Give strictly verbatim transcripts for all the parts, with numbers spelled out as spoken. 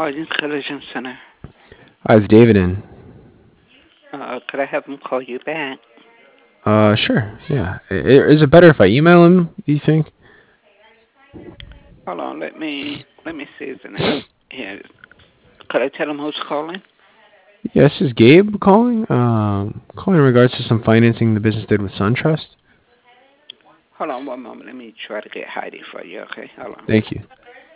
Call Intelligence Center. Hi, it's David in. Uh, could I have him call you back? Uh, sure. Yeah. I- i- Is it better if I email him, do you think? Hold on, let me let me see his name. Here, could I tell him who's calling? Yeah, this is Gabe calling. Um, calling in regards to some financing the business did with SunTrust. Hold on one moment. Let me try to get Heidi for you. Okay, hold on. Thank you.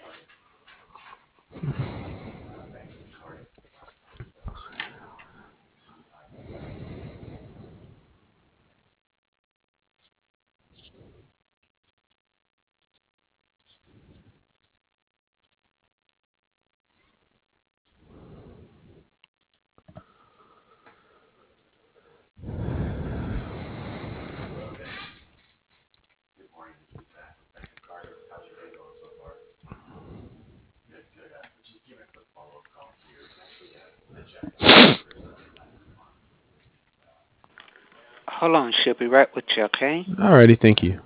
Hold on, she'll be right with you. Okay. Alrighty, thank you.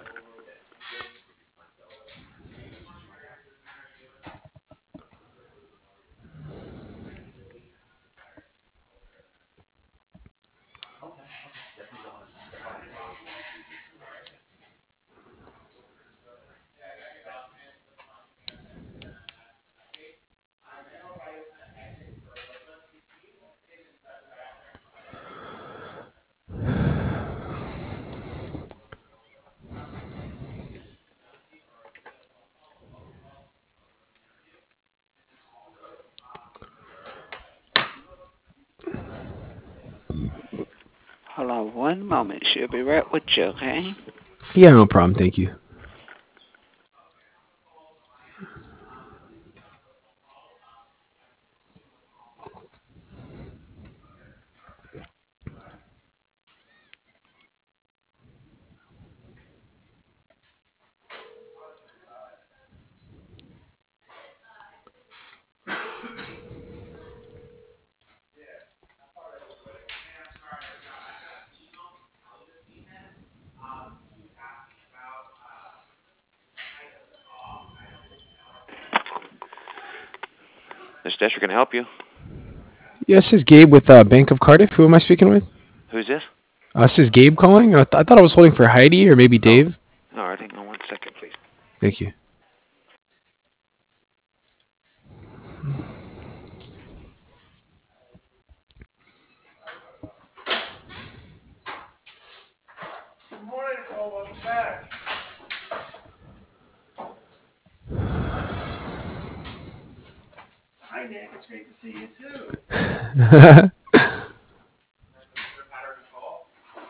Hold on one moment. She'll be right with you. Okay. Yeah, no problem. Thank you. This Desher can help you. Yeah, this is Gabe with uh, Bank of Cardiff. Who am I speaking with? Who's this? Uh, this is Gabe calling. I, th- I thought I was holding for Heidi or maybe Oh, Dave. all right. Hang on one second, please. Thank you. Good morning, Cole. Welcome back. Hi, Nick. It's great to see you too. Mister Pattern Cole.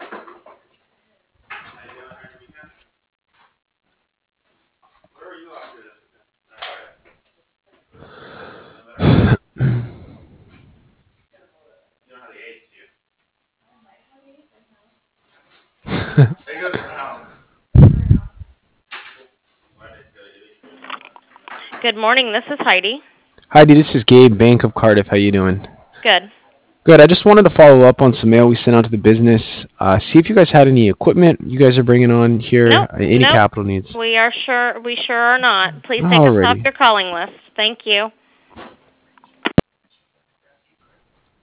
How you doing during the weekend? Where were you after this weekend? On Friday. Feeling better? You don't have the aches, do you? It goes around. Monday's good. At least you're feeling better. Good morning. This is Heidi. Heidi, this is Gabe, Bank of Cardiff. How you doing? Good. Good. I just wanted to follow up on some mail we sent out to the business. Uh, see if you guys had any equipment you guys are bringing on here. Nope. Uh, any Nope. capital needs. We are sure. We sure are not. Please take us off Alrighty. your calling list. Thank you.